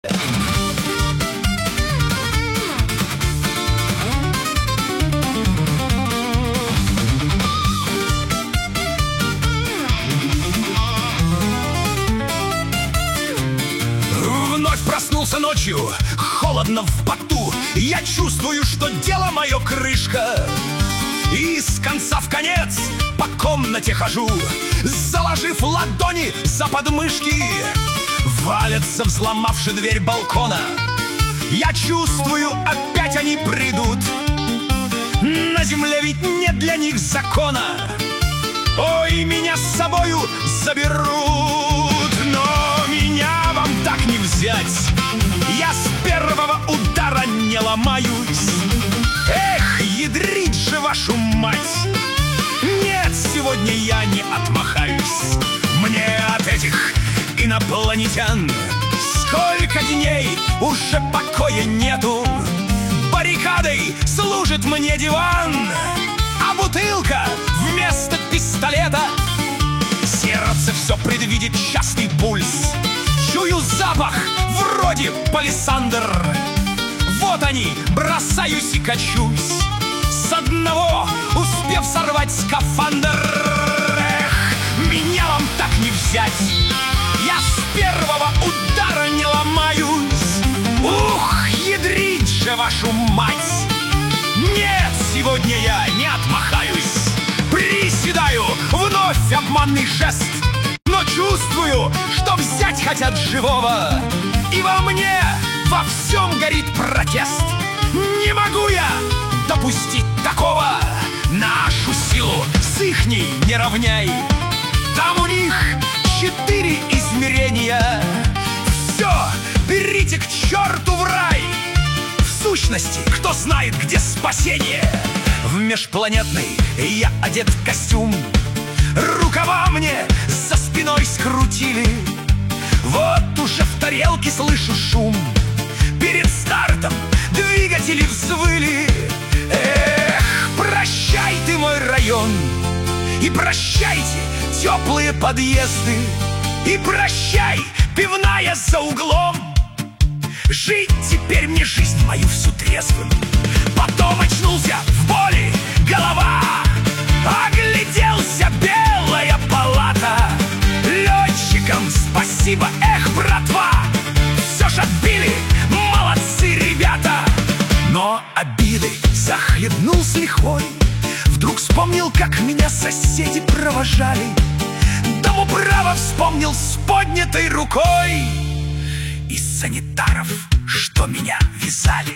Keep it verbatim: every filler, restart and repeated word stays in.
Вновь проснулся ночью, холодно в поту. Я чувствую, что дело мое крышка. И с конца в конец по комнате хожу, заложив ладони за подмышки. Валятся, взломавши дверь балкона. Я чувствую, опять они придут. На земле ведь нет для них закона. Ой, меня с собою заберут. Но меня вам так не взять. Я с первого удара не ломаюсь. Эх, ядрить же вашу мать! Нет, сегодня я не отмахаюсь. Мне от этих инопланетян сколько дней уже покоя нету. Баррикадой служит мне диван, а бутылка вместо пистолета. Сердце все предвидит частый пульс. Чую запах вроде палисандр. Вот они, бросаюсь и качусь, с одного успев сорвать скафандр. Эх, меня вам так не взять. Я с первого удара не ломаюсь. Ух, ядрить же вашу мать! Нет, сегодня я не отмахаюсь. Приседаю, вновь обманный жест. Но чувствую, что взять хотят живого. И во мне во всем горит протест. Не могу я допустить такого. Нашу силу с ихней не равняй. Там у них четыре измерения. Все, берите к черту в рай. В сущности, кто знает, где спасение. В межпланетный я одет в костюм. Рукава мне за спиной скрутили. Вот уже в тарелке слышу шум. Перед стартом двигатели взвыли. Эх, прощай ты мой район. И прощайте теплые подъезды. И прощай пивная за углом. Жить теперь мне жизнь мою всю трезвым. Потом очнулся в боли голова. Огляделся, белая палата. Летчикам спасибо, эх, братва. Все ж отбили, молодцы ребята. Но обиды захлебнул с лихвой. Вдруг вспомнил, как меня соседи провожали. Дому право вспомнил с поднятой рукой. И санитаров, что меня вязали.